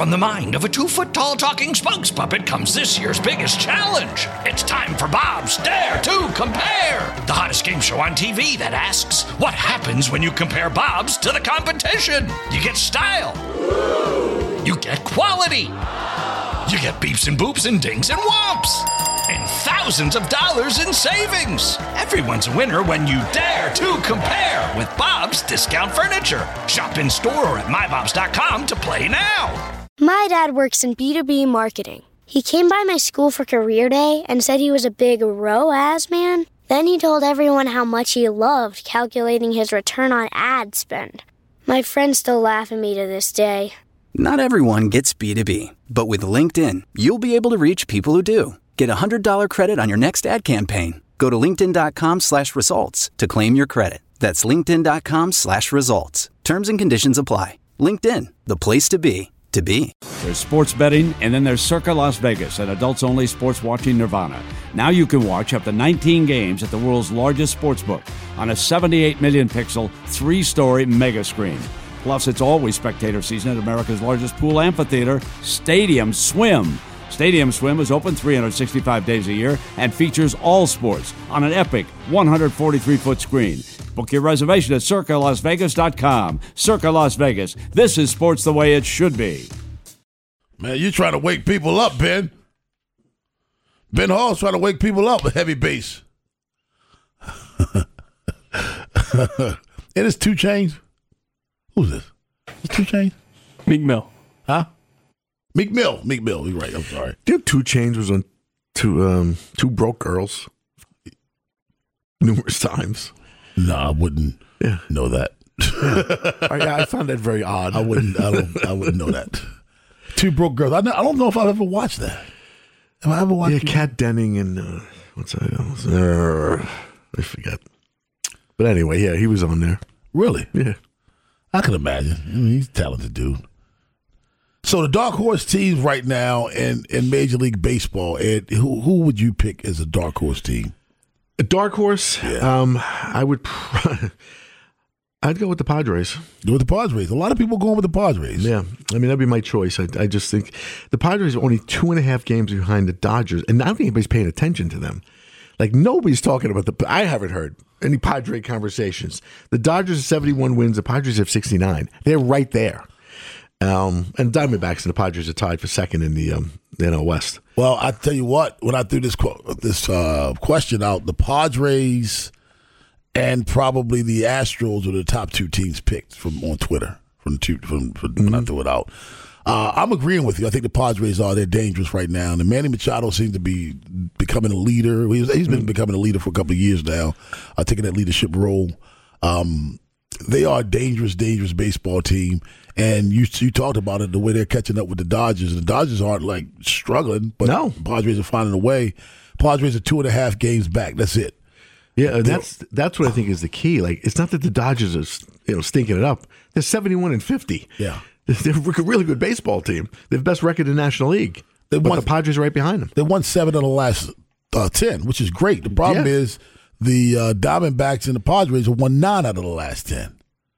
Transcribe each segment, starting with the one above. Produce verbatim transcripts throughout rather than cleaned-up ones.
From the mind of a two-foot-tall talking spokes puppet comes this year's biggest challenge. It's time for Bob's Dare to Compare, the hottest game show on T V that asks, what happens when you compare Bob's to the competition? You get style. You get quality. You get beeps and boops and dings and whomps. And thousands of dollars in savings. Everyone's a winner when you dare to compare with Bob's Discount Furniture. Shop in store or at my bobs dot com to play now. My dad works in B two B marketing. He came by my school for career day and said he was a big R O A S man. Then he told everyone how much he loved calculating his return on ad spend. My friends still laugh at me to this day. Not everyone gets B two B, but with LinkedIn, you'll be able to reach people who do. Get a one hundred dollars credit on your next ad campaign. Go to linkedin.com slash results to claim your credit. That's linkedin.com slash results. Terms and conditions apply. LinkedIn, the place to be, to be. There's sports betting, and then there's Circa Las Vegas, an adults-only sports watching nirvana. Now you can watch up to nineteen games at the world's largest sportsbook on a seventy-eight million pixel, three-story mega screen. Plus, it's always spectator season at America's largest pool amphitheater, Stadium Swim. Stadium Swim is open three hundred sixty-five days a year and features all sports on an epic one hundred forty-three foot screen. Book your reservation at circa las vegas dot com. Circa Las Vegas. This is sports the way it should be. Man, you're trying to wake people up, Ben. Ben Hall's trying to wake people up with heavy bass. And it's two Chainz. Who's this? It's two Chainz? Meek Mill. Huh? Meek Mill. Meek Mill. You're right. I'm sorry. Do you know two Chainz was on two, um, two Broke Girls numerous times? No, I wouldn't yeah. know that. Yeah. I, I found that very odd. I wouldn't. I don't. I wouldn't know that. Two Broke Girls. I, know, I don't know if I've ever watched that. Have I ever watched? Yeah, Kat Denning and uh, what's that? Uh, I forget. But anyway, yeah, he was on there. Really? Yeah. I can imagine. I mean, he's a talented dude. So the dark horse teams right now in, in Major League Baseball, Ed, who who would you pick as a dark horse team? A dark horse? Yeah. Um, I would. I'd go with the Padres. Go with the Padres. A lot of people going with the Padres. Yeah, I mean that'd be my choice. I, I just think the Padres are only two and a half games behind the Dodgers, and I don't think anybody's paying attention to them. Like nobody's talking about the. I haven't heard any Padre conversations. The Dodgers have seventy-one wins. The Padres have sixty-nine. They're right there. Um, and Diamondbacks and the Padres are tied for second in the um, N L West. Well, I tell you what, when I threw this this uh, question out, the Padres and probably the Astros are the top two teams picked from on Twitter from the two from, from mm-hmm. when I threw it out. Uh, I'm agreeing with you. I think the Padres are they're dangerous right now, and Manny Machado seems to be becoming a leader. He's, he's been mm-hmm. becoming a leader for a couple of years now, uh, taking that leadership role. Um, they are a dangerous, dangerous baseball team. And you you talked about it, the way they're catching up with the Dodgers. And the Dodgers aren't, like, struggling, but no. the Padres are finding a way. Padres are two and a half games back. That's it. Yeah, that's that's what I think is the key. Like, it's not that the Dodgers are, you know, stinking it up. They're seventy-one and fifty. Yeah. They're a really good baseball team. They have the best record in the National League. They but won, the Padres are right behind them. They won seven of the last uh, ten, which is great. The problem yeah. is the uh, Diamondbacks and the Padres have won nine out of the last ten.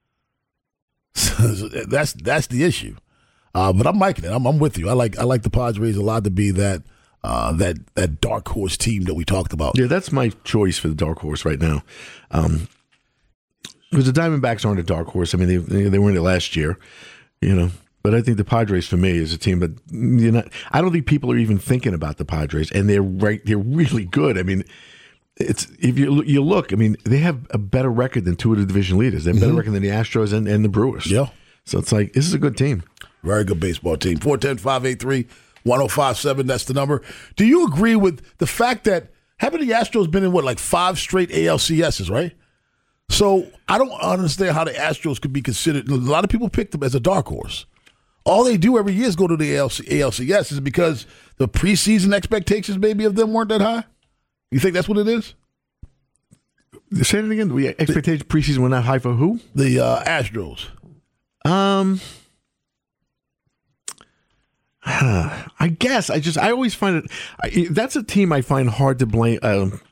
that's that's the issue, uh, but I'm liking it. I'm, I'm with you. I like I like the Padres a lot to be that uh, that that dark horse team that we talked about. Yeah, that's my choice for the dark horse right now. Um, because the Diamondbacks aren't a dark horse. I mean, they they, they were in it last year, you know. But I think the Padres for me is a team that you know. I don't think people are even thinking about the Padres, and they're right. They're really good. I mean. It's if you you look, I mean, they have a better record than two of the division leaders. They have a better mm-hmm. record than the Astros and, and the Brewers. Yeah. So it's like, this is a good team. Very good baseball team. four one zero, five eight three, one zero five seven, that's the number. Do you agree with the fact that, haven't the Astros been in, what, like five straight A L C S's, right? So I don't understand how the Astros could be considered. A lot of people pick them as a dark horse. All they do every year is go to the A L C S. Is it because the preseason expectations maybe of them weren't that high? You think that's what it is? Say it again. We expectations preseason were not high for who? The uh, Astros. Um, I guess I just I always find it. I, that's a team I find hard to blame, uh,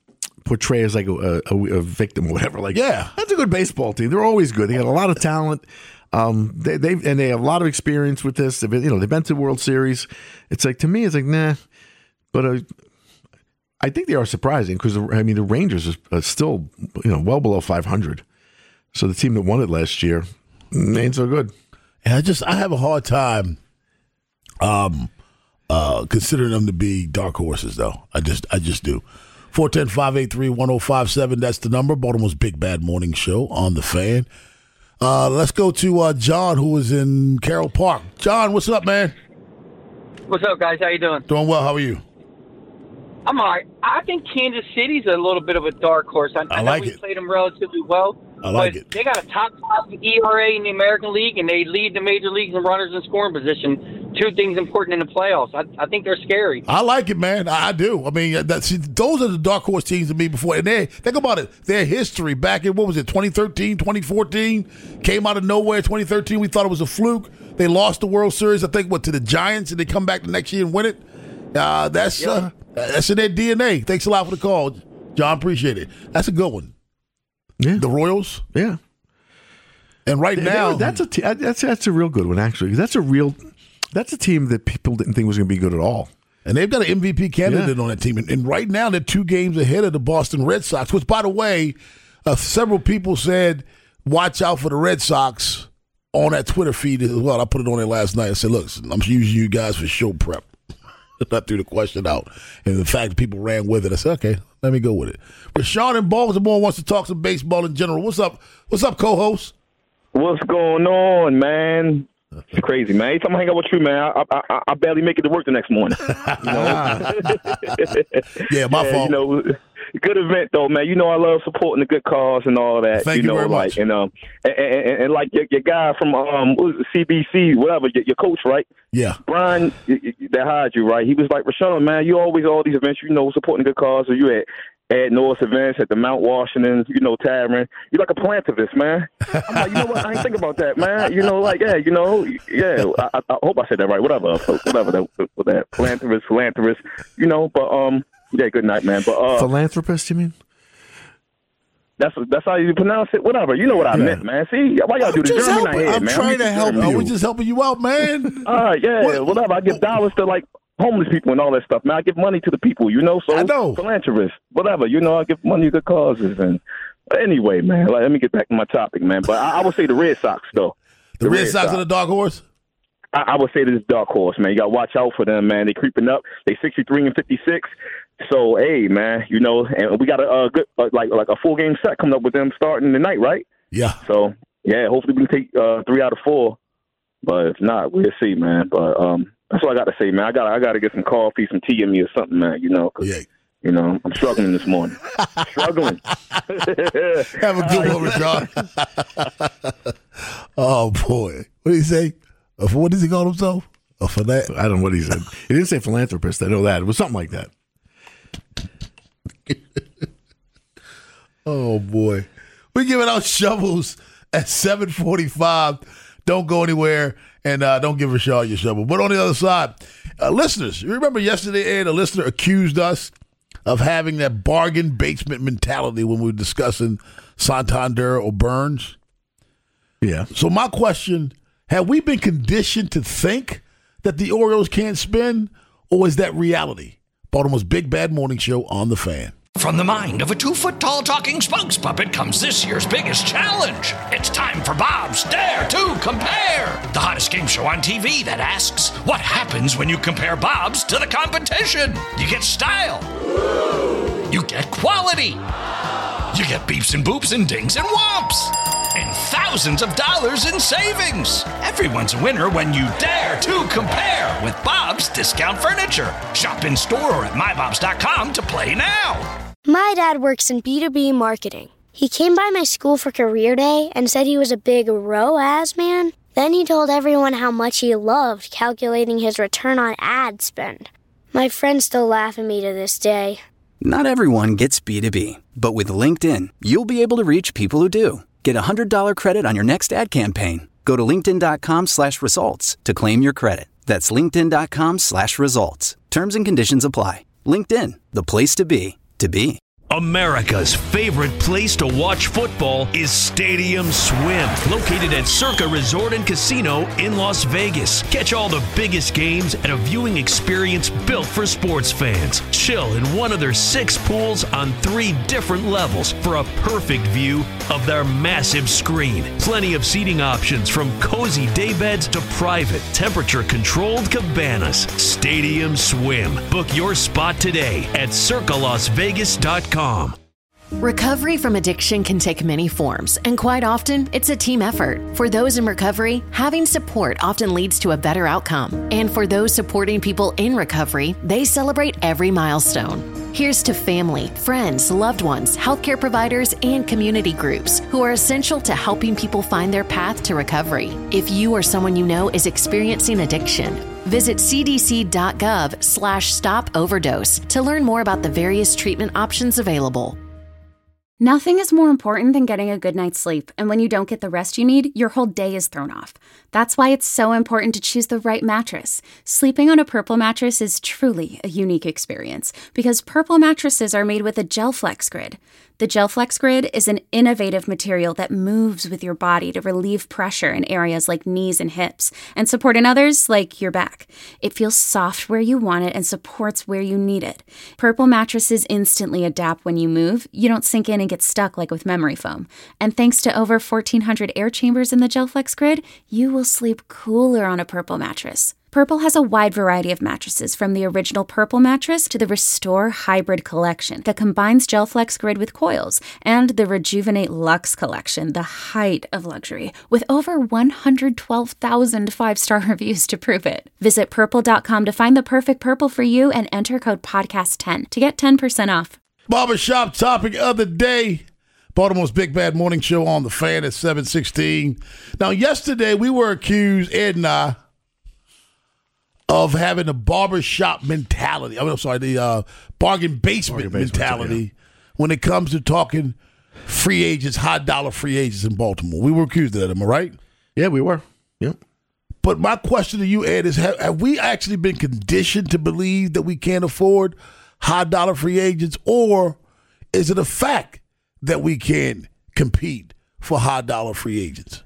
portray as like a, a, a victim or whatever. Like, yeah, that's a good baseball team. They're always good. They got a lot of talent. Um, they they and they have a lot of experience with this. They've been, you know, they've been to World Series. It's like, to me, it's like, nah. But uh, I think they are surprising because I mean the Rangers are, are still, you know, well below five hundred. So the team that won it last year ain't so good. And I just I have a hard time, um, uh, considering them to be dark horses though. I just I just do. four one zero, five eight three, one zero five seven. That's the number. Baltimore's Big Bad Morning Show on the Fan. Uh, let's go to uh, John, who is in Carroll Park. John, what's up, man? What's up, guys? How you doing? Doing well. How are you? I'm all right. I think Kansas City's a little bit of a dark horse. I, I I know like we it. played them relatively well. I like but it. They got a top five E R A in the American League, and they lead the major leagues in runners in scoring position. Two things important in the playoffs. I, I think they're scary. I like it, man. I, I do. I mean, that, see, those are the dark horse teams to me before. And they think about it. Their history back in, what was it, twenty thirteen, twenty fourteen? Came out of nowhere. twenty thirteen, we thought it was a fluke. They lost the World Series, I think, what, to the Giants, and they come back the next year and win it. Uh, that's yep. uh, that's in their D N A. Thanks a lot for the call, John. Appreciate it. That's a good one. Yeah. The Royals. Yeah. And right They- now, they- that's a te- that's that's a real good one actually. 'Cause that's a real that's a team that people didn't think was going to be good at all. and they've got an M V P candidate Yeah. on that team. And, and right now, they're two games ahead of the Boston Red Sox, which, by the way, uh, several people said, watch out for the Red Sox on that Twitter feed as well. I put it on there last night. I said, look, I'm using you guys for show prep. I threw the question out. And the fact that people ran with it, I said, okay, let me go with it. Rashawn in Baltimore wants to talk some baseball in general. What's up? What's up, co-host? What's going on, man? It's crazy, man. Anytime I hang out with you, man, I, I, I barely make it to work the next morning. You know? Yeah, my yeah, fault. You know, good event though, man. You know, I love supporting the good cause and all that. Thank you you know, very like much. and um and, and, and like your, your guy from um what was it, C B C, whatever, your, your coach, right? Yeah. Brian, y- y- that hired you, right? He was like, Rashawn, man, you always all these events, you know, supporting the good cause. So you at at Norris events, at the Mount Washington, you know, Tavern. You're like a philanthropist, man. I'm like, you know what? I ain't think about that, man. You know, like, yeah, you know, yeah. I, I hope I said that right. Whatever, whatever that, that philanthropist, philanthropist. You know, but um, yeah. Good night, man. But uh, Philanthropist, you mean? That's that's how you pronounce it. Whatever. You know what I Yeah. meant, man. See, why y'all I'm do this? just Germ in my helping. head, I'm man. trying I'm to help. germ I you. was just helping you out, man. All right, yeah, What- whatever. I give dollars to like homeless people and all that stuff, man. I give money to the people, you know. So I know. philanthropist, whatever, you know. I give money to good causes, and anyway, man. Like, let me get back to my topic, man. But I, I would say the Red Sox, though. The Red Sox are the dark horse? I, I would say this is dark horse, man. You got to watch out for them, man. They creeping up. They sixty-three and fifty-six. So, hey, man, you know, and we got a, a good, uh, like, like a full game set coming up with them starting tonight, right? Yeah. So, yeah, hopefully we can take uh, three out of four. But if not, we'll see, man. But um, that's what I got to say, man. I got I got to get some coffee, some tea in me or something, man, you know, 'cause, Yeah. you know, I'm struggling this morning. struggling. Have a good one, Rashad. Oh, boy. What did he say? Uh, What does he call himself? A philan- I don't know what he said. He didn't say philanthropist. I know that. It was something like that. Oh, boy. We're giving out shovels at seven forty-five. Don't go anywhere, and uh, don't give Rashad your shovel. But on the other side, uh, listeners, you remember yesterday, Ed, a listener accused us of having that bargain basement mentality when we were discussing Santander or Burns? Yeah. So my question, have we been conditioned to think that the Orioles can't spin, or is that reality? Baltimore's Big Bad Morning Show on The Fan. From the mind of a two-foot-tall talking spokes puppet comes this year's biggest challenge. It's time for Bob's Dare to Compare, the hottest game show on T V that asks, what happens when you compare Bob's to the competition? You get style. You get quality. You get beeps and boops and dings and whomps. And thousands of dollars in savings. Everyone's a winner when you dare to compare with Bob's Discount Furniture. Shop in store or at my bobs dot com to play now. My dad works in B two B marketing. He came by my school for career day and said he was a big R O A S man. Then he told everyone how much he loved calculating his return on ad spend. My friends still laugh at me to this day. Not everyone gets B two B, but with LinkedIn, you'll be able to reach people who do. Get a one hundred dollars credit on your next ad campaign. Go to linkedin.com slash results to claim your credit. That's linkedin.com slash results. Terms and conditions apply. LinkedIn, the place to be, to be. America's favorite place to watch football is Stadium Swim, located at Circa Resort and Casino in Las Vegas. Catch all the biggest games at a viewing experience built for sports fans. Chill in one of their six pools on three different levels for a perfect view of their massive screen. Plenty of seating options from cozy daybeds to private, temperature-controlled cabanas. Stadium Swim. Book your spot today at circa las vegas dot com. Recovery from addiction can take many forms, and quite often, it's a team effort. For those in recovery, having support often leads to a better outcome. And for those supporting people in recovery, they celebrate every milestone. Here's to family, friends, loved ones, healthcare providers, and community groups who are essential to helping people find their path to recovery. If you or someone you know is experiencing addiction, visit cdc.gov slash stop overdose to learn more about the various treatment options available. Nothing is more important than getting a good night's sleep, and when you don't get the rest you need, your whole day is thrown off. That's why it's so important to choose the right mattress. Sleeping on a Purple mattress is truly a unique experience because Purple mattresses are made with a GelFlex Grid. The GelFlex Grid is an innovative material that moves with your body to relieve pressure in areas like knees and hips and support in others like your back. It feels soft where you want it and supports where you need it. Purple mattresses instantly adapt when you move. You don't sink in and get stuck like with memory foam. And thanks to over fourteen hundred air chambers in the GelFlex Grid, you will sleep cooler on a Purple mattress. Purple has a wide variety of mattresses, from the original Purple mattress to the Restore Hybrid collection that combines GelFlex Grid with coils, and the Rejuvenate Luxe collection, the height of luxury, with over one hundred twelve thousand five-star reviews to prove it. Visit purple dot com to find the perfect Purple for you and enter code podcast ten to get ten percent off. Barbershop topic of the day. Baltimore's Big Bad Morning Show on The Fan at seven sixteen. Now, yesterday we were accused, Ed and I, of having a barbershop mentality. I mean, I'm sorry, the uh, bargain basement, bargain basement mentality yeah. when it comes to talking free agents, high dollar free agents in Baltimore. We were accused of that, am I right? Yeah, we were. Yep. But my question to you, Ed, is have, have we actually been conditioned to believe that we can't afford high dollar free agents, or is it a fact that we can't compete for high dollar free agents?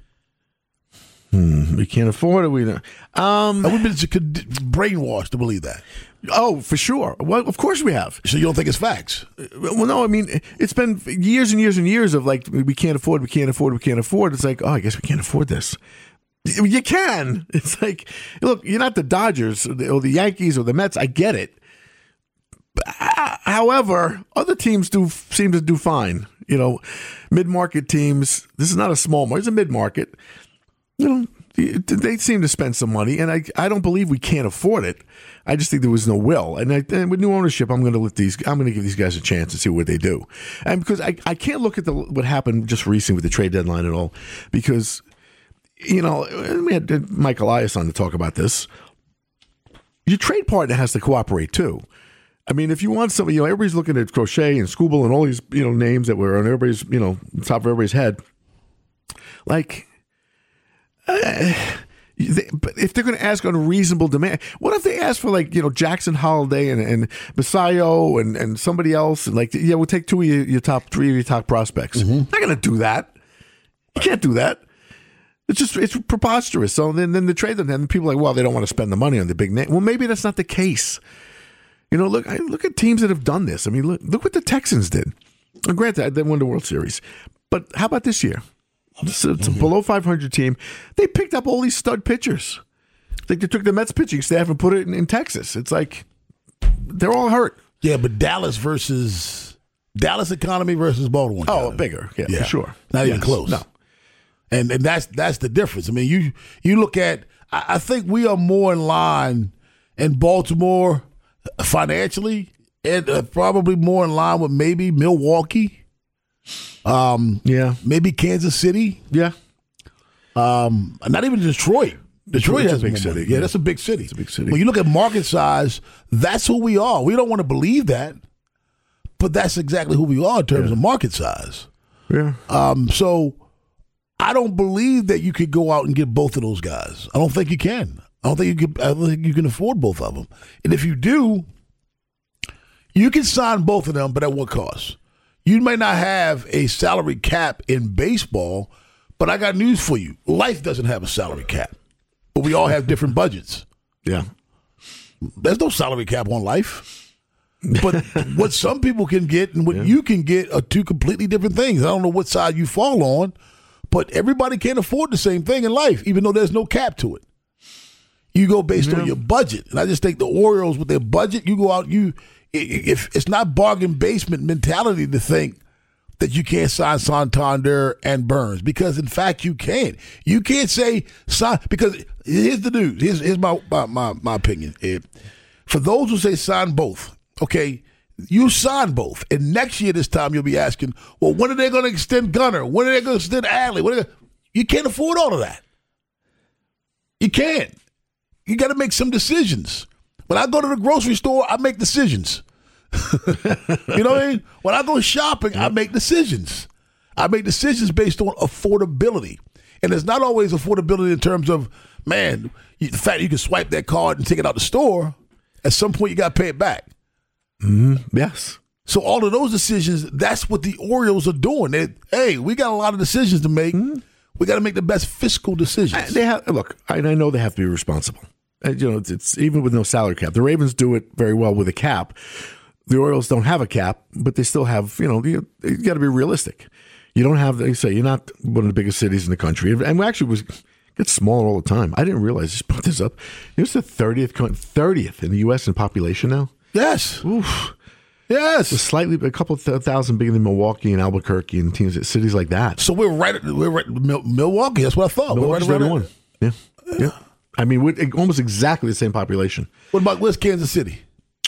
Hmm, we can't afford it. We don't. Um, We've been brainwashed to believe that. Oh, for sure. Well, of course we have. So you don't think it's facts? Well, no. I mean, it's been years and years and years of like, we can't afford, we can't afford, we can't afford. It's like, oh, I guess we can't afford this. You can. It's like, look, you're not the Dodgers or the, or the Yankees or the Mets. I get it. But, uh, however, other teams do seem to do fine. You know, mid-market teams. This is not a small market. It's a mid-market. You know, they seem to spend some money, and I I don't believe we can't afford it. I just think there was no will. And, I, and with new ownership, I'm going to let these. I'm going to give these guys a chance and see what they do. And because I, I can't look at the what happened just recently with the trade deadline and all, because you know we had Mike Elias on to talk about this. Your trade partner has to cooperate too. I mean, if you want somebody, you know, everybody's looking at Crochet and Scooble and all these you know names that were on everybody's you know top of everybody's head, like. Uh, they, but if they're going to ask unreasonable demand, what if they ask for like you know Jackson Holiday and and Basayo and, and somebody else and like yeah we'll take two of your, your top three of your top prospects. Mm-hmm. Not going to do that. You can't do that. It's just it's preposterous. So then then the trade them then people are like well they don't want to spend the money on the big name. Well maybe that's not the case. You know look I look at teams that have done this. I mean look look what the Texans did. And granted they won the World Series, but how about this year? It's a, it's a mm-hmm. below five hundred team. They picked up all these stud pitchers. Like they took the Mets pitching staff and put it in, in Texas. It's like they're all hurt. Yeah, but Dallas versus Dallas economy versus Baltimore. Oh, economy. bigger, yeah, yeah, for sure. Not yes. even close. No, and and that's that's the difference. I mean, you you look at. I, I think we are more in line in Baltimore financially, and uh, probably more in line with maybe Milwaukee. Um, yeah, maybe Kansas City. Yeah, um, not even Detroit. Detroit Detroit's has a big more city. money. Yeah, yeah, that's a big city. It's a big city. When you look at market size, that's who we are. We don't want to believe that, but that's exactly who we are in terms yeah. of market size. Yeah. Um. So I don't believe that you could go out and get both of those guys. I don't think you can. I don't think you can. I don't think you can afford both of them. And if you do, you can sign both of them, but at what cost? You may not have a salary cap in baseball, but I got news for you. Life doesn't have a salary cap, but we all have different budgets. Yeah. There's no salary cap on life. But what some people can get and what yeah. you can get are two completely different things. I don't know what side you fall on, but everybody can't afford the same thing in life, even though there's no cap to it. You go based yeah. on your budget. And I just think the Orioles, with their budget, you go out, you if it's not bargain basement mentality to think that you can't sign Santander and Burns, because in fact you can't. You can't say sign, because here's the news. Here's, here's my, my my my opinion. If, for those who say sign both, okay, you sign both, and next year this time you'll be asking, well, when are they going to extend Gunnar? When are they going to extend Adley? When are they, you can't afford all of that. You can't. You got to make some decisions. When I go to the grocery store, I make decisions. You know what I mean? When I go shopping, I make decisions. I make decisions based on affordability. And it's not always affordability in terms of, man, you, the fact you can swipe that card and take it out the store, at some point you got to pay it back. Mm-hmm. Yes. So all of those decisions, that's what the Orioles are doing. They, hey, we got a lot of decisions to make. Mm-hmm. We got to make the best fiscal decisions. They have, look, I, I know they have to be responsible. You know, it's, it's even with no salary cap. The Ravens do it very well with a cap. The Orioles don't have a cap, but they still have, you know, you, you got to be realistic. You don't have, they say, you're not one of the biggest cities in the country. And we actually was gets smaller all the time. I didn't realize, just put this up. It's the thirtieth, thirtieth in the U S in population now. Yes. Oof. Yes. It's slightly, a couple of thousand bigger than Milwaukee and Albuquerque and teams, cities like that. So we're right at, we're right at Milwaukee. That's what I thought. Milwaukee's we're right around yeah. Yeah. I mean, we're almost exactly the same population. What about where's Kansas City?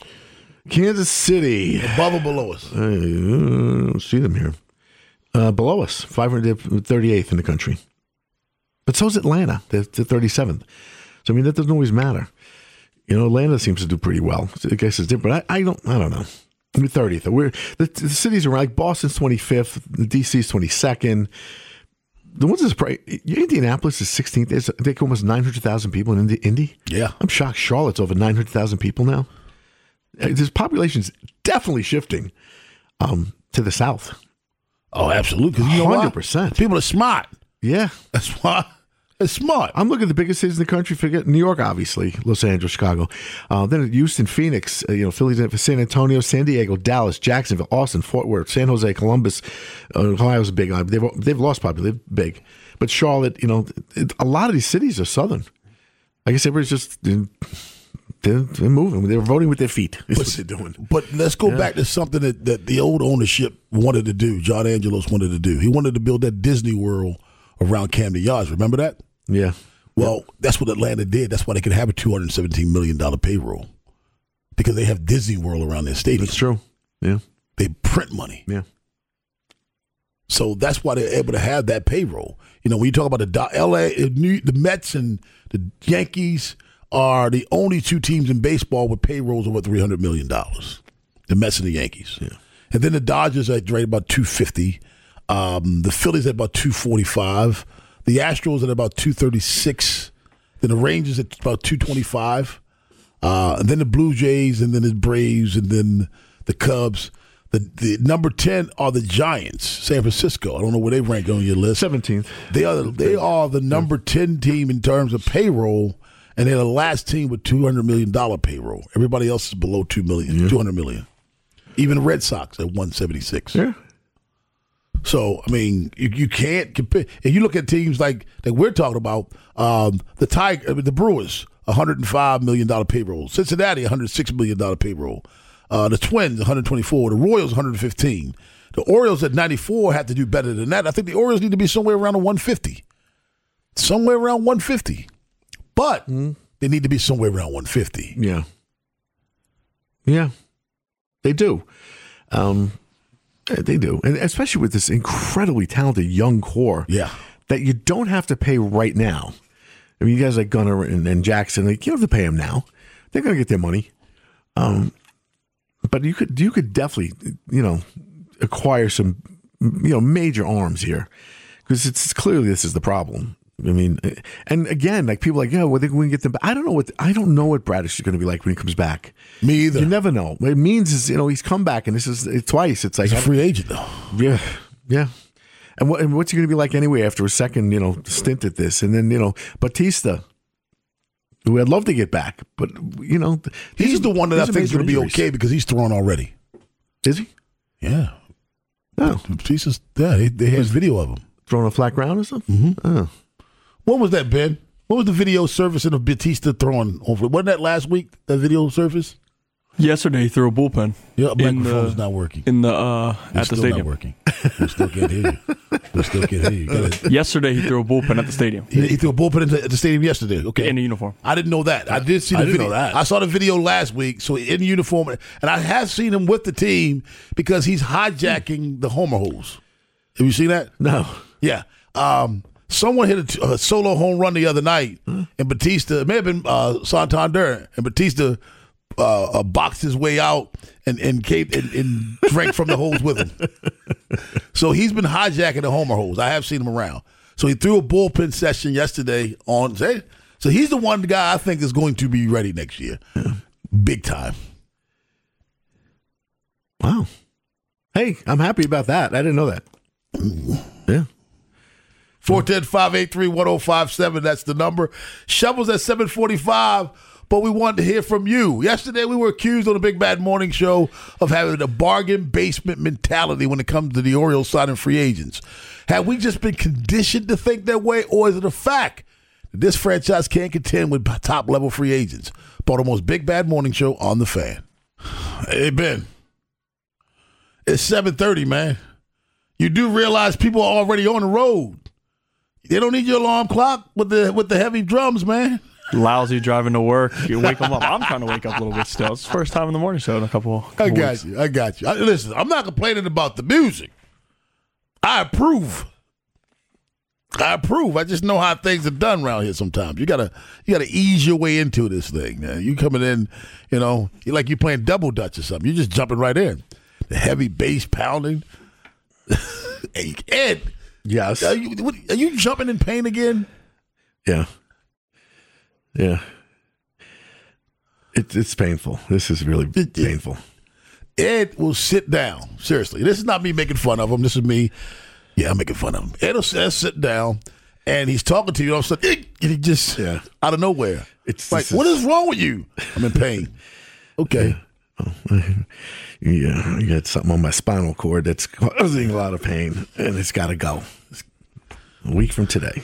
Kansas City. Above or below us? I don't see them here. Uh, below us, five hundred thirty-eighth in the country. But so is Atlanta. They're, they're thirty-seventh. So, I mean, that doesn't always matter. You know, Atlanta seems to do pretty well. I guess it's different. I, I don't I don't know. We're thirtieth. We're, the, the cities are like Boston's twenty-fifth, D C's twenty-second. The ones that's probably, Indianapolis is sixteenth. There's, I think, almost nine hundred thousand people in Indy. Yeah. I'm shocked. Charlotte's over nine hundred thousand people now. This population's definitely shifting um, to the south. Oh, absolutely. You know one hundred percent. People are smart. Yeah. That's why. It's smart. I'm looking at the biggest cities in the country. Forget New York, obviously, Los Angeles, Chicago. Uh, then Houston, Phoenix, uh, you know, Philly, San Antonio, San Diego, Dallas, Jacksonville, Austin, Fort Worth, San Jose, Columbus. Uh, Ohio's a big. They've they've lost population. They're big, but Charlotte, you know, it, a lot of these cities are southern. I guess everybody's just they're, they're moving. They're voting with their feet. Is what they're doing. But let's go yeah. back to something that, that the old ownership wanted to do. John Angelos wanted to do. He wanted to build that Disney World around Camden Yards. Remember that? Yeah. Well, yep. That's what Atlanta did. That's why they could have a two hundred seventeen million dollars payroll, because they have Disney World around their stadium. That's true. Yeah. They print money. Yeah. So that's why they're able to have that payroll. You know, when you talk about the L A, the Mets and the Yankees are the only two teams in baseball with payrolls over three hundred million dollars. The Mets and the Yankees. Yeah. And then the Dodgers are right about two hundred fifty. Um, the Phillies at about two hundred forty-five. The Astros at about two hundred thirty-six. Then the Rangers at about two hundred twenty-five. Uh, and then the Blue Jays, and then the Braves, and then the Cubs. The the number ten are the Giants, San Francisco. I don't know where they rank on your list. seventeenth. They are the, they are the number ten team in terms of payroll, and they're the last team with two hundred million dollars payroll. Everybody else is below two million dollars, yeah. two hundred million dollars. Even the Red Sox at one hundred seventy-six. Yeah. So, I mean, you, you can't compare. And you look at teams like that we're talking about, um, the Tiger, the Brewers, one hundred five million dollars payroll. Cincinnati, one hundred six million dollars payroll. Uh, the Twins, one hundred twenty-four. The Royals, one hundred fifteen. The Orioles at ninety-four have to do better than that. I think the Orioles need to be somewhere around the one hundred fifty. Somewhere around one hundred fifty. But mm-hmm. they need to be somewhere around one hundred fifty. Yeah. Yeah. They do. Um They do, and especially with this incredibly talented young core. Yeah, that you don't have to pay right now. I mean, you guys like Gunnar and, and Jackson, like you don't have to pay them now. They're going to get their money. Um, but you could you could definitely you know acquire some you know major arms here, because it's clearly this is the problem. I mean, and again, like people are like, yeah, well, they're going to get them back. I don't know what I don't know what Bradish is going to be like when he comes back. Me either. You never know. What it means is, you know, he's come back, and this is it, twice. It's like he's a free agent, though. Yeah, yeah. And what and what's he going to be like anyway after a second, you know, stint at this? And then, you know, Batista, who I'd love to get back, but you know, he's these, the one that I think is going to be okay because he's thrown already. Is he? Yeah. Oh, Batista's yeah. They, they have video of him throwing a flat ground or something. Mm-hmm. Oh. What was that, Ben? What was the video surfacing of Batista throwing over? Wasn't that last week, that video surface? Yesterday, he threw a bullpen. Yeah, microphone's not working. In the uh, at the stadium. Not working. We still can't hear you. We still can't hear you. you gotta... Yesterday, he threw a bullpen at the stadium. He, he threw a bullpen the, at the stadium yesterday. Okay, in the uniform. I didn't know that. I did see the I didn't video. know that. I saw the video last week. So in uniform, and I have seen him with the team because he's hijacking the homer holes. Have you seen that? No. Yeah. Um, someone hit a, a solo home run the other night, huh? and Batista, it may have been uh, Santander, and Batista uh, uh, boxed his way out and and, came, and and drank from the holes with him. So he's been hijacking the homer holes. I have seen him around. So he threw a bullpen session yesterday on. So he's the one guy I think is going to be ready next year, yeah. Big time. Wow. Hey, I'm happy about that. I didn't know that. Yeah. four one zero, five eight three, one zero five seven. That's the number. Shovels at seven forty-five, but we wanted to hear from you. Yesterday, we were accused on the Big Bad Morning Show of having a bargain basement mentality when it comes to the Orioles signing free agents. Have we just been conditioned to think that way, or is it a fact that this franchise can't contend with top-level free agents? Baltimore's Big Bad Morning Show on The Fan. Hey, Ben. It's seven thirty, man. You do realize people are already on the road. They don't need your alarm clock with the with the heavy drums, man. Lousy driving to work. You wake them up. I'm trying to wake up a little bit still. It's the first time in the morning show in a couple, couple I got weeks. you. I got you. I, listen, I'm not complaining about the music. I approve. I approve. I just know how things are done around here sometimes. You gotta you gotta ease your way into this thing, man. You coming in, you know, you're like you're playing double dutch or something. You're just jumping right in. The heavy bass pounding. Hey, Ed. Yes. Are you, what, are you jumping in pain again? Yeah. Yeah. It, it's painful. This is really it, painful. Ed will sit down. Seriously. This is not me making fun of him. This is me. Yeah, I'm making fun of him. Ed will sit down, and he's talking to you, and all of a sudden, and he just, yeah. out of nowhere. It's like, what is wrong with you? I'm in pain. Okay. Yeah. Yeah, I got something on my spinal cord that's causing a lot of pain, and it's got to go. It's a week from today.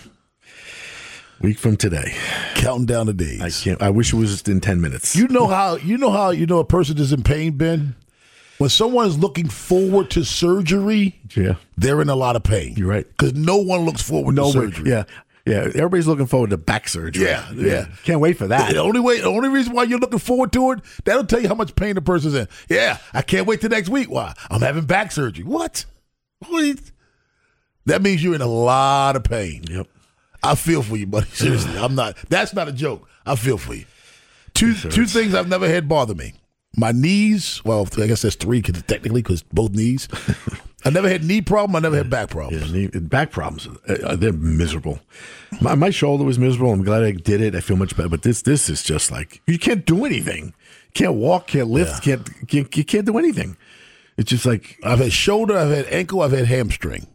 Week from today. Counting down the days. I can't. I wish it was in ten minutes. You know how you know how you know a person is in pain, Ben? When someone is looking forward to surgery, yeah, they're in a lot of pain. You're right. Because no one looks forward no to surgery. Yeah. Yeah, everybody's looking forward to back surgery. Yeah, yeah. yeah. Can't wait for that. The only way, the only reason why you're looking forward to it, that'll tell you how much pain the person's in. Yeah, I can't wait till next week. Why? I'm having back surgery. What? What? That means you're in a lot of pain. Yep. I feel for you, buddy. Seriously, I'm not. That's not a joke. I feel for you. Two two things I've never had bother me. My knees. Well, I guess that's three because technically, because both knees. I never had knee problem. I never had back problems. Yeah, knee, back problems. Uh, they're miserable. My, my shoulder was miserable. I'm glad I did it. I feel much better. But this this is just like you can't do anything. Can't walk. Can't lift. Yeah. Can't, can't you can't do anything. It's just like I've had shoulder. I've had ankle. I've had hamstring.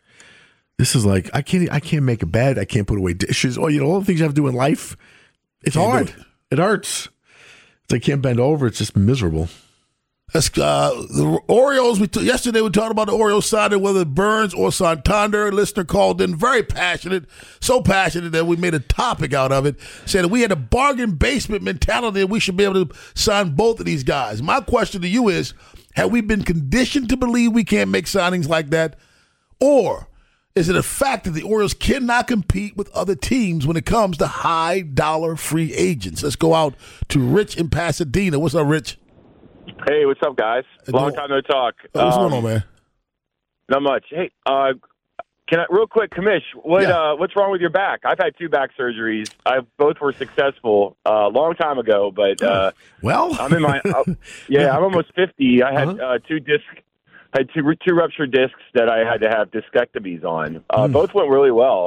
This is like I can't I can't make a bed. I can't put away dishes. Or you know all the things you have to do in life. It's can't hard. It. it hurts. It's like I can't bend over. It's just miserable. That's, uh, the Orioles, we t- yesterday we talked about the Orioles signing whether Burns or Santander. A listener called in very passionate, so passionate that we made a topic out of it, said that we had a bargain basement mentality and we should be able to sign both of these guys. My question to you is, have we been conditioned to believe we can't make signings like that? Or is it a fact that the Orioles cannot compete with other teams when it comes to high-dollar free agents? Let's go out to Rich in Pasadena. What's up, Rich? Hey, what's up, guys? Long time no talk. Oh, what's um, going on, man? Not much. Hey, uh, can I real quick, Commish? What yeah. uh, what's wrong with your back? I've had two back surgeries. I both were successful a uh, long time ago, but uh, well, I'm in my uh, yeah. I'm almost fifty. I had uh-huh. uh, two disc. I had two two ruptured discs that I had to have discectomies on. Uh, mm. Both went really well.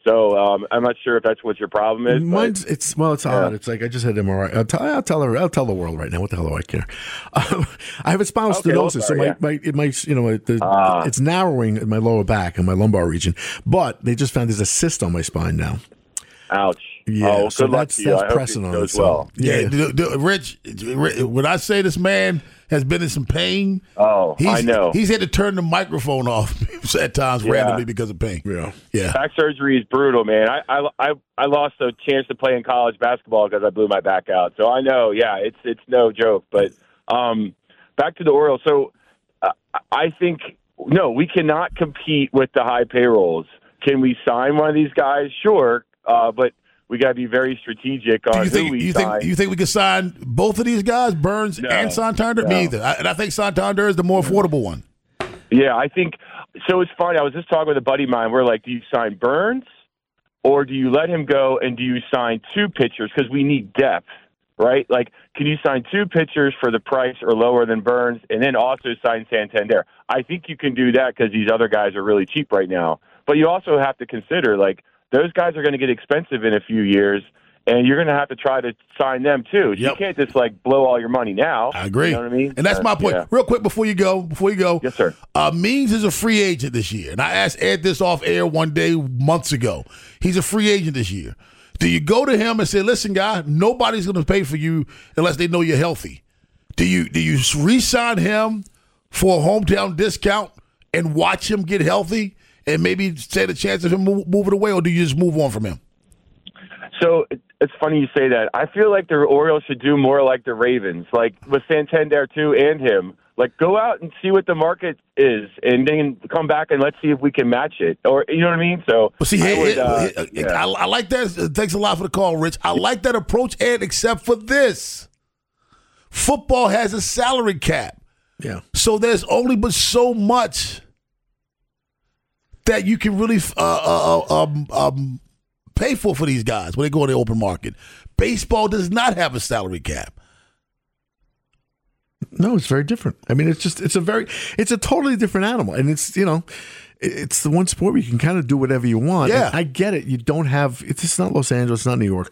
So um, I'm not sure if that's what your problem is. Mine's, but, it's well, it's yeah. odd. It's like I just had M R I. I'll tell, I'll tell her. I'll tell the world right now. What the hell do I care? Um, I have a spinal Okay, stenosis, well, so sorry, my, yeah. my it might you know the, Ah. it's narrowing in my lower back and my lumbar region. But they just found there's a cyst on my spine now. Ouch. Yeah, oh, so good luck that's to you. that's I hope pressing it on goes it. So, well. Yeah, yeah. d- d- Rich, when I say this man has been in some pain, Oh, he's, I know. he's had to turn the microphone off at times Yeah. randomly because of pain. Yeah. Yeah. Back surgery is brutal, man. I I I, I lost a chance to play in college basketball because I blew my back out. So I know, yeah, it's it's no joke. But um, back to the Orioles. So uh, I think no, we cannot compete with the high payrolls. Can we sign one of these guys? Sure, uh, but we got to be very strategic on Do you who think we you sign. think you think we could sign both of these guys, Burns No. and Santander? No. Me either. I, and I think Santander is the more affordable one. Yeah, I think so. It's funny. I was just talking with a buddy of mine. We're like, do you sign Burns or do you let him go and do you sign two pitchers? Because we need depth, right? Like, can you sign two pitchers for the price or lower than Burns and then also sign Santander? I think you can do that because these other guys are really cheap right now. But you also have to consider, like, those guys are going to get expensive in a few years, and you're going to have to try to sign them too. So Yep. You can't just like blow all your money now. I agree. You know what I mean? And that's Uh, my point. yeah. Real quick before you go, before you go. Yes, sir. Uh, Means is a free agent this year. And I asked Ed this off air one day months ago. He's a free agent this year. Do you go to him and say, listen, guy, nobody's going to pay for you unless they know you're healthy? Do you do you re-sign him for a hometown discount and watch him get healthy and maybe take the chance of him move, moving away, or do you just move on from him? So it- it's funny you say that. I feel like the Orioles should do more like the Ravens, like with Santander too and him. Like, go out and see what the market is, and then come back and let's see if we can match it. Or you know what I mean? So, But see, I, hey, would, hey, uh, hey, yeah. I, I like that. Uh, Thanks a lot for the call, Rich. I like that approach, Ed, except for this. Football has a salary cap. Yeah. So there's only but so much that you can really uh, uh, um, um, pay for for these guys when they go in the open market. Baseball does not have a salary cap. No, it's very different. I mean, it's just, it's a very, it's a totally different animal. And it's, you know, it- it's the one sport where you can kind of do whatever you want. Yeah. And I get it. You don't have, it's just not Los Angeles, it's not New York.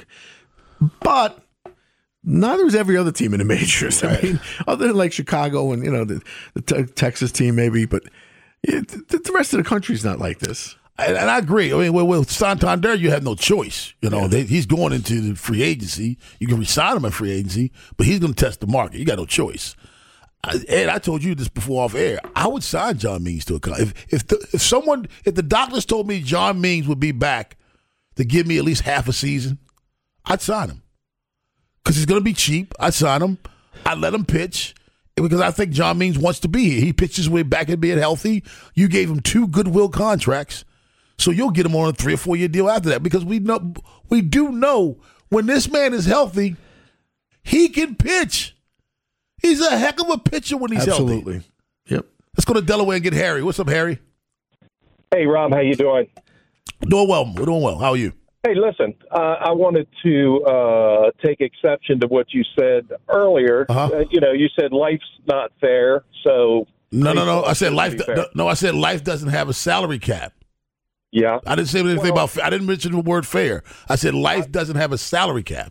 But neither is every other team in the majors. I mean, other than like Chicago and, you know, the, the te- Texas team maybe, but it, the, the rest of the country's not like this. And, and I agree. I mean, with, with Santander, you have no choice. You know, they, he's going into the free agency. You can resign him in free agency, but he's going to test the market. You got no choice. I, Ed, I told you this before off air. I would sign John Means to a contract. If if, the, if someone, if the doctors told me John Means would be back to give me at least half a season, I'd sign him because he's going to be cheap. I'd sign him. I'd let him pitch. Because I think John Means wants to be here. He pitches his way back and being healthy. You gave him two goodwill contracts. So you'll get him on a three or four year deal after that, because we know we do know when this man is healthy, he can pitch. He's a heck of a pitcher when he's Absolutely. healthy. Yep. Let's go to Delaware and get Harry. What's up, Harry? Hey, Rob, how you doing? Doing well. We're doing well. How are you? Hey, listen, uh, I wanted to uh, take exception to what you said earlier. Uh-huh. Uh, you know, you said life's not fair, so No, no, no. I said Baseball life. shouldn't be fair. No, I said life doesn't have a salary cap. Yeah. I didn't say anything about. I didn't mention the word fair. I said life doesn't have a salary cap.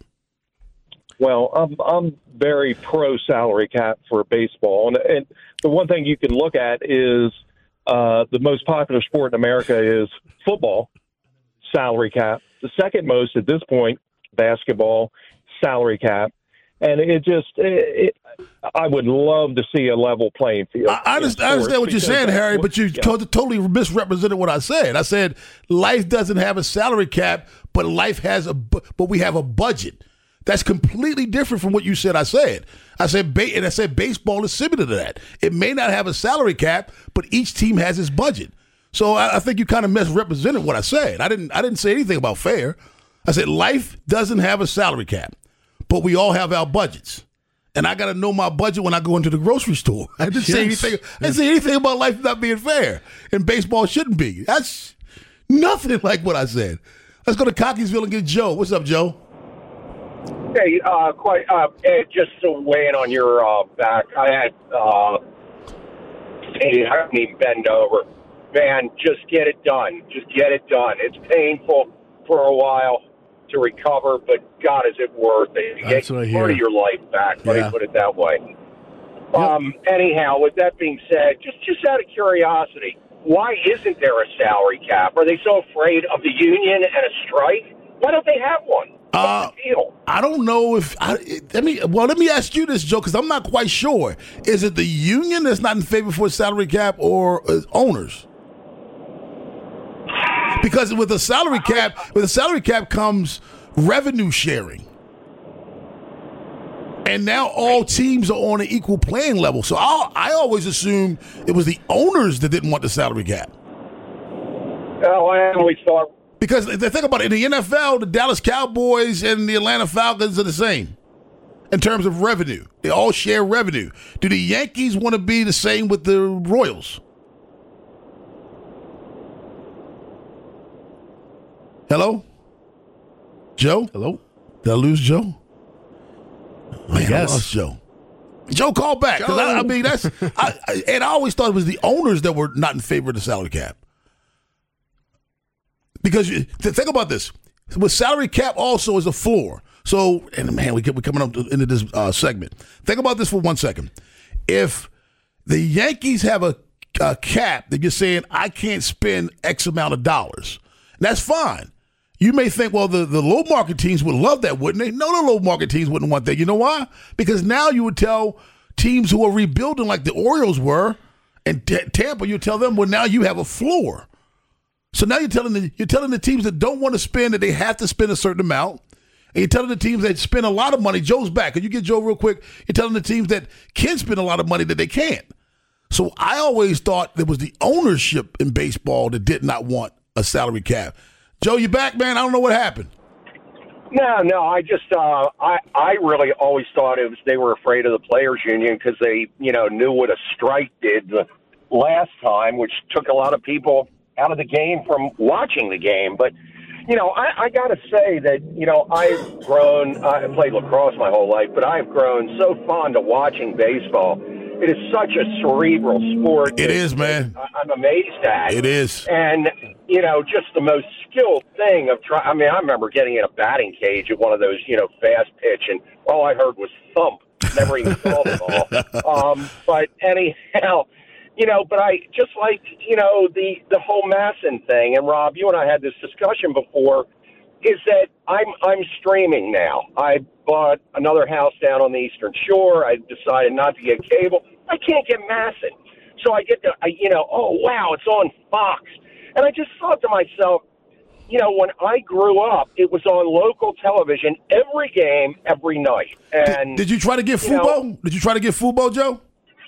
Well, I'm I'm very pro salary cap for baseball, and and the one thing you can look at is uh, the most popular sport in America is football, salary cap. The second most at this point, basketball, salary cap, and it just it, it, I would love to see a level playing field. I, I, understand, I understand what you're saying, Harry, but you yeah. to- totally misrepresented what I said. I said life doesn't have a salary cap, but life has a bu- but we have a budget. That's completely different from what you said I said. I said ba- and I said baseball is similar to that. It may not have a salary cap, but each team has its budget. So I, I think you kind of misrepresented what I said. I didn't I didn't say anything about fair. I said life doesn't have a salary cap, but we all have our budgets. And I got to know my budget when I go into the grocery store. I didn't say Yes. anything. I didn't say anything about life not being fair, and baseball shouldn't be. That's nothing like what I said. Let's go to Cockeysville and get Joe. What's up, Joe? Hey, uh, quite, uh, Ed, just to weigh in on your uh, back, I had uh, a hernia bend over. man, just get it done. Just get it done. It's painful for a while to recover, but God, is it worth it? You That's get what I hear. part of your life back, let Yeah. me put it that way. Um, anyhow, with that being said, just, just out of curiosity, why isn't there a salary cap? Are they so afraid of the union and a strike? Why don't they have one? Uh, I don't know if I, let me. Well, let me ask you this, Joe, because I'm not quite sure. Is it the union that's not in favor for a salary cap, or uh, owners? Because with a salary cap, with a salary cap comes revenue sharing, and now all teams are on an equal playing level. So I, I always assumed it was the owners that didn't want the salary cap. Oh, I always thought. Because if they think about it, in the N F L, the Dallas Cowboys and the Atlanta Falcons are the same in terms of revenue. They all share revenue. Do the Yankees want to be the same with the Royals? Hello? Joe? Hello? Did I lose Joe? Man, I guess. lost Joe. Joe, call back. 'Cause I, I mean, that's I, I, and I always thought it was the owners that were not in favor of the salary cap. Because you, th- think about this, with salary cap also is a floor. So, and man, we get, we're coming up to, into this uh, segment. Think about this for one second. If the Yankees have a, a cap that you're saying I can't spend X amount of dollars, that's fine. You may think, well, the, the low market teams would love that, wouldn't they? No, the low market teams wouldn't want that. You know why? Because now you would tell teams who are rebuilding like the Orioles were and T- Tampa, you tell them, well, now you have a floor. So now you're telling the you're telling the teams that don't want to spend that they have to spend a certain amount, and you're telling the teams that spend a lot of money. Joe's back. Can you get Joe real quick? You're telling the teams that can spend a lot of money that they can't. So I always thought there was the ownership in baseball that did not want a salary cap. Joe, you back, man? I don't know what happened. No, no. I just, uh, I, I really always thought it was they were afraid of the players' union because they, you know, knew what a strike did the last time, which took a lot of people out of the game from watching the game. But, you know, I, I got to say that, you know, I've grown, I played lacrosse my whole life, but I've grown so fond of watching baseball. It is such a cerebral sport. It is, man. I'm amazed at. It is. And, you know, just the most skilled thing of trying. I mean, I remember getting in a batting cage at one of those, you know, fast pitch, and all I heard was thump. Never even saw the ball. Um, but anyhow, you know, but I just like, you know, the, the whole Masson thing. And, Rob, you and I had this discussion before, is that I'm I'm streaming now. I bought another house down on the Eastern Shore. I decided not to get cable. I can't get Masson. So I get to, I, you know, oh, wow, it's on Fox. And I just thought to myself, you know, when I grew up, it was on local television every game, every night. And Did, did you try to get you know, Fubo? Did you try to get Fubo, Joe?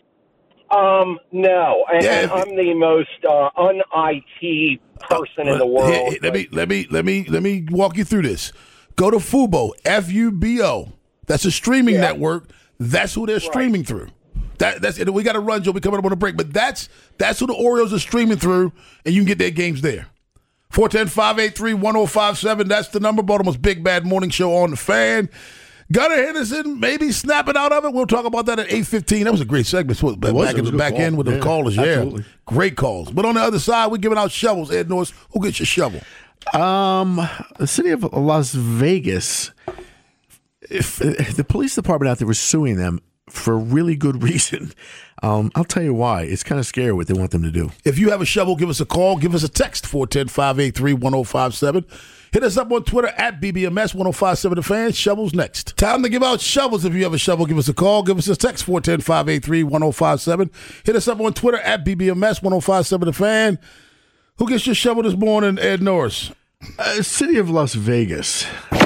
Um, no. And, Yeah, and if- I'm the most uh, un-I T person in the world. Here, here, let me let me let me let me walk you through this. Go to Fubo, F U B O. That's a streaming Yeah. network. That's who they're streaming through. That that's it. We got to run, Joe. We coming up on a break, but that's that's who the Orioles are streaming through, and you can get their games there. four one zero, five eight three, one zero five seven. That's the number. Baltimore's Big Bad Morning Show on the Fan. Gunnar Henderson maybe snapping out of it. We'll talk about that at eight fifteen. That was a great segment. So, back was. in It was the a good back call. end with the Yeah, callers. Yeah, absolutely. great calls. But on the other side, we're giving out shovels. Ed Norris, who gets your shovel? Um, the city of Las Vegas, if, if the police department out there was suing them for a really good reason. Um, I'll tell you why. It's kind of scary what they want them to do. If you have a shovel, give us a call. Give us a text, four one zero, five eight three, one zero five seven. Hit us up on Twitter at B B M S one oh five seven The Fan. Shovels next. Time to give out shovels. If you have a shovel, give us a call. Give us a text, four one zero, five eight three, one zero five seven. Hit us up on Twitter at B B M S one oh five seven The Fan. Who gets your shovel this morning, Ed Norris? Uh, city of Las Vegas.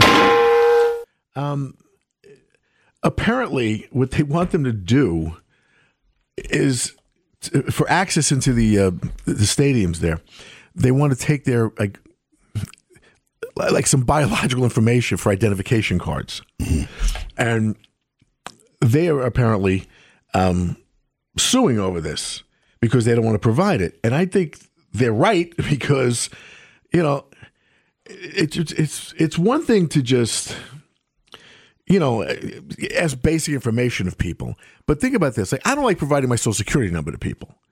Um, apparently, what they want them to do is t- for access into the uh, the stadiums there. They want to take their like like some biological information for identification cards, and they are apparently um, suing over this because they don't want to provide it. And I think they're right because you know it's it's it's, it's one thing to just you know ask basic information of people, but think about this: like I don't like providing my social security number to people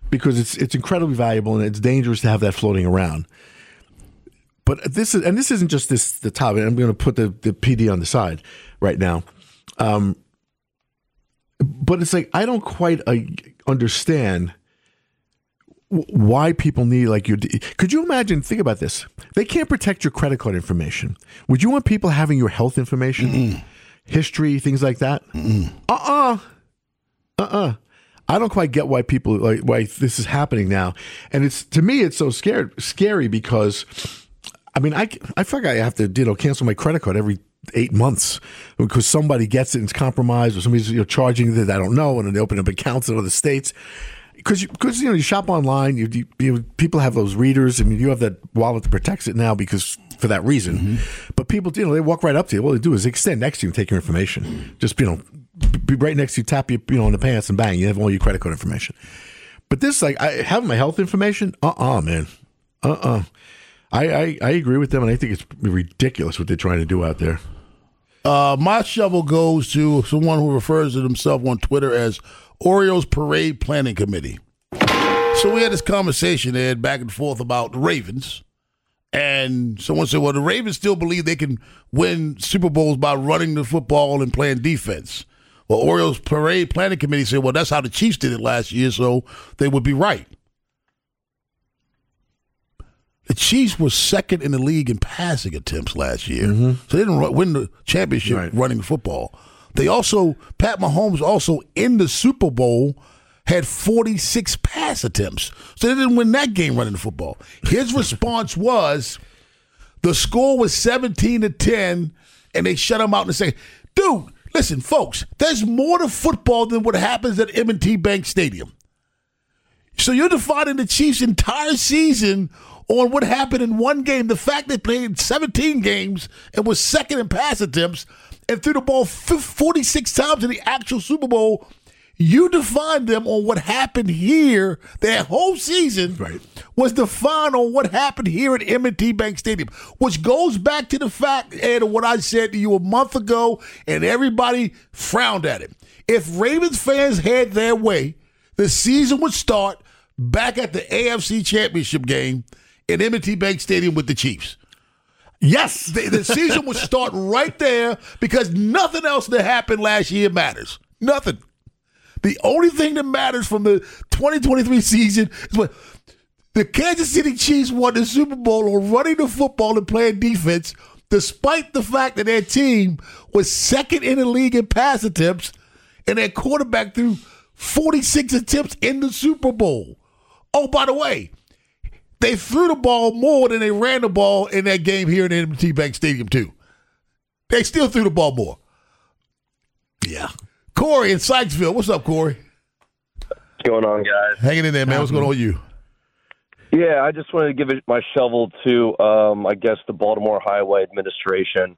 because it's it's incredibly valuable and it's dangerous to have that floating around. But this is, and this isn't just this the top. And I'm going to put the, the P D on the side right now. Um, but it's like I don't quite uh, understand why people need like your. Could you imagine? Think about this. They can't protect your credit card information. Would you want people having your health information, Mm-mm. history, things like that? Uh uh-uh. uh uh. I don't quite get why people like why this is happening now, and it's to me it's so scared scary because. I mean, I, I feel like I have to, you know, cancel my credit card every eight months because somebody gets it and it's compromised or somebody's you know, charging that I don't know, and then they open up accounts in other states. Because you, cause, you know, you shop online, you, you, you people have those readers, and you have that wallet that protects it now because for that reason. Mm-hmm. But people, you know, they walk right up to you. All they do is they stand next to you and take your information. Just, you know, be right next to you, tap you, you know, in the pants, and bang, you have all your credit card information. But this, like, I having my health information, uh-uh, man, uh-uh. I, I, I agree with them, and I think it's ridiculous what they're trying to do out there. Uh, my shovel goes to someone who refers to himself on Twitter as Orioles Parade Planning Committee. So we had this conversation, Ed, back and forth about the Ravens. And someone said, well, the Ravens still believe they can win Super Bowls by running the football and playing defense. Well, Orioles Parade Planning Committee said, well, that's how the Chiefs did it last year, so they would be right. The Chiefs were second in the league in passing attempts last year. Mm-hmm. So they didn't win the championship right. running football. They also, Pat Mahomes also in the Super Bowl had forty-six pass attempts. So they didn't win that game running the football. His response was, the score was seventeen to ten, and they shut him out in the second. Dude, listen, folks, there's more to football than what happens at M and T Bank Stadium. So you're defining the Chiefs' entire season on what happened in one game. The fact they played seventeen games and was second in pass attempts and threw the ball forty-six times in the actual Super Bowl, you defined them on what happened here. Their whole season right. was defined on what happened here at M and T Bank Stadium, which goes back to the fact, Ed, of what I said to you a month ago, and everybody frowned at it. If Ravens fans had their way, the season would start back at the A F C Championship game in M and T Bank Stadium with the Chiefs. Yes, the, the season would start right there because nothing else that happened last year matters. Nothing. The only thing that matters from the twenty twenty-three season is what the Kansas City Chiefs won the Super Bowl on running the football and playing defense, despite the fact that their team was second in the league in pass attempts and their quarterback threw forty-six attempts in the Super Bowl. Oh, by the way, they threw the ball more than they ran the ball in that game here in M and T Bank Stadium, too. They still threw the ball more. Yeah. Corey in Sykesville. What's up, Corey? What's going on, guys? Hanging in there, man. What's going on with you? Yeah, I just wanted to give it my shovel to, um, I guess, the Baltimore Highway Administration.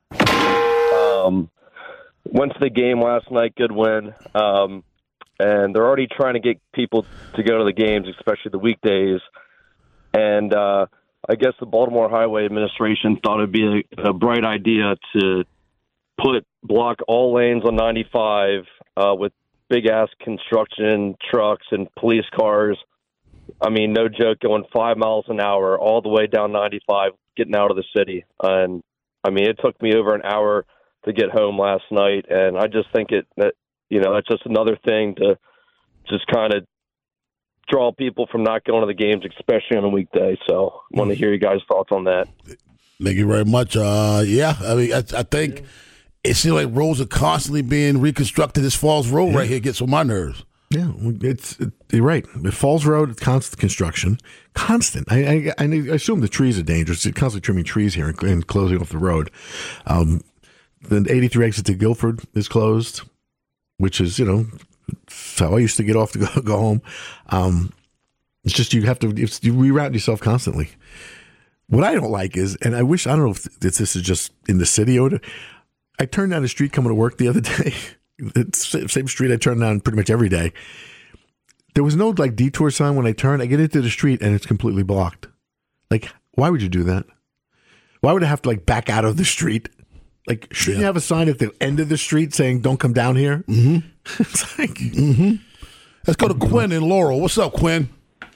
Um, went to the game last night, good win. Um, and they're already trying to get people to go to the games, especially the weekdays. And uh, I guess the Baltimore Highway Administration thought it'd be a, a bright idea to put block all lanes on ninety-five uh, with big-ass construction trucks and police cars. I mean, no joke, going five miles an hour all the way down ninety-five, getting out of the city. And, I mean, it took me over an hour to get home last night, and I just think it that, you know, it's just another thing to just kind of draw people from not going to the games, especially on a weekday. So I want to hear you guys' thoughts on that. Thank you very much. Uh, yeah, I mean, I, I think it seems like roads are constantly being reconstructed. This Falls Road yeah. right here gets on my nerves. Yeah, it's it, you're right. The Falls Road, it's constant construction, constant. I, I, I assume the trees are dangerous. It's constantly trimming trees here and, and closing off the road. Um, the eighty-three exit to Guilford is closed, which is, you know, how I used to get off to go, go home. Um, it's just you have to it's, you reroute yourself constantly. What I don't like is, and I wish, I don't know if this, this is just in the city or I turned down the street coming to work the other day. It's the same street I turn down pretty much every day. There was no like detour sign when I turned. I get into the street and it's completely blocked. Like, why would you do that? Why would I have to like back out of the street? Like, shouldn't yeah. you have a sign at the end of the street saying, don't come down here? Mm-hmm. It's like, mm-hmm. Let's go to Quinn in Laurel. What's up, Quinn?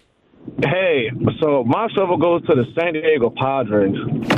Hey, so my shovel goes to the San Diego Padres.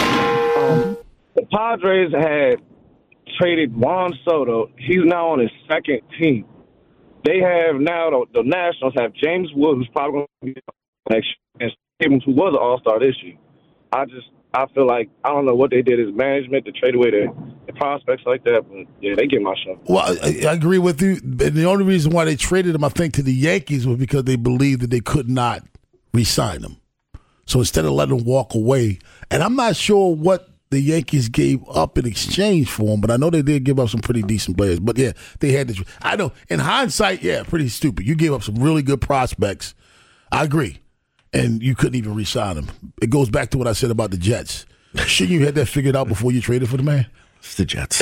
Um, the Padres had traded Juan Soto. He's now on his second team. They have now, the, the Nationals have James Wood, who's probably going to be next year, and Stevens, who was an all-star this year. I just, I feel like, I don't know what they did as management to trade away their, their prospects like that, but yeah, they get my shovel. Well, I, I agree with you. And the only reason why they traded him, I think, to the Yankees was because they believed that they could not re-sign him. So instead of letting him walk away, and I'm not sure what the Yankees gave up in exchange for him, but I know they did give up some pretty decent players. But yeah, they had to. I know, in hindsight, yeah, pretty stupid. You gave up some really good prospects. I agree. And you couldn't even re-sign him. It goes back to what I said about the Jets. Shouldn't you have that figured out before you traded for the man? It's the Jets.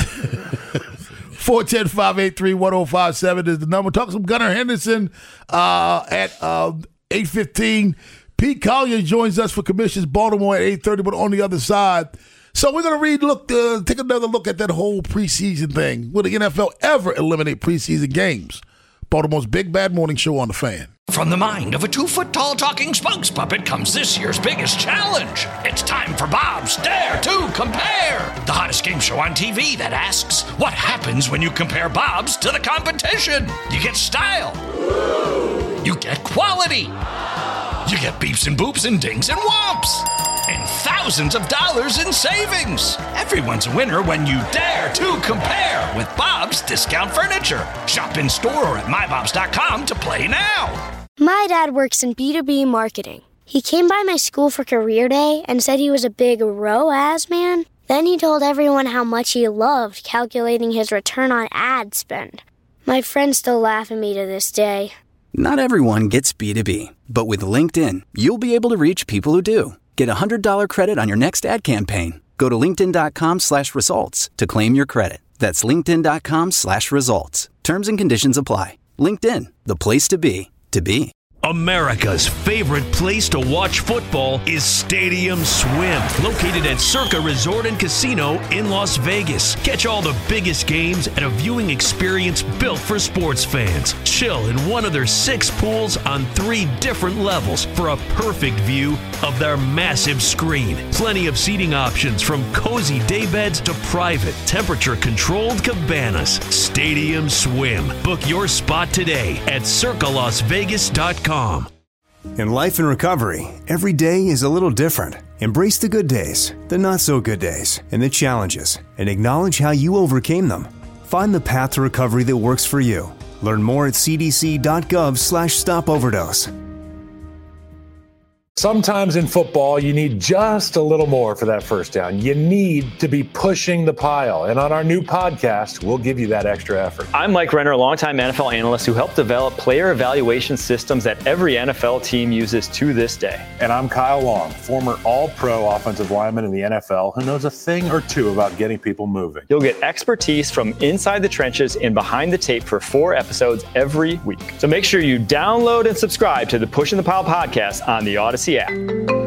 four one zero, five eight three, one zero five seven is the number. Talk some Gunnar Henderson uh, at uh, eight fifteen. Pete Collier joins us for Commissions Baltimore at eight thirty, but on the other side. So we're going to read, look, uh, take another look at that whole preseason thing. Will the N F L ever eliminate preseason games? Baltimore's Big Bad Morning Show on The Fan. From the mind of a two-foot-tall talking spokes puppet comes this year's biggest challenge. It's time for Bob's Dare to Compare, the hottest game show on T V that asks, what happens when you compare Bob's to the competition? You get style. You get quality. You get beeps and boops and dings and whomps. And thousands of dollars in savings. Everyone's a winner when you dare to compare with Bob's Discount Furniture. Shop in store or at my bobs dot com to play now. My dad works in B two B marketing. He came by my school for career day and said he was a big R O A S man. Then he told everyone how much he loved calculating his return on ad spend. My friends still laugh at me to this day. Not everyone gets B two B, but with LinkedIn, you'll be able to reach people who do. Get a one hundred dollars credit on your next ad campaign. Go to linkedin.com slash results to claim your credit. That's linkedin.com slash results. Terms and conditions apply. LinkedIn, the place to be, to be. America's favorite place to watch football is Stadium Swim, located at Circa Resort and Casino in Las Vegas. Catch all the biggest games at a viewing experience built for sports fans. Chill in one of their six pools on three different levels for a perfect view of their massive screen. Plenty of seating options from cozy daybeds to private, temperature-controlled cabanas. Stadium Swim. Book your spot today at circa las vegas dot com. In life and recovery, every day is a little different. Embrace the good days, the not so good days, and the challenges, and acknowledge how you overcame them. Find the path to recovery that works for you. Learn more at c d c dot gov slash stop overdose. Sometimes in football, you need just a little more for that first down. You need to be pushing the pile. And on our new podcast, we'll give you that extra effort. I'm Mike Renner, a longtime N F L analyst who helped develop player evaluation systems that every N F L team uses to this day. And I'm Kyle Long, former all-pro offensive lineman in the N F L who knows a thing or two about getting people moving. You'll get expertise from inside the trenches and behind the tape for four episodes every week. So make sure you download and subscribe to the Pushing the Pile podcast on the Odyssey app.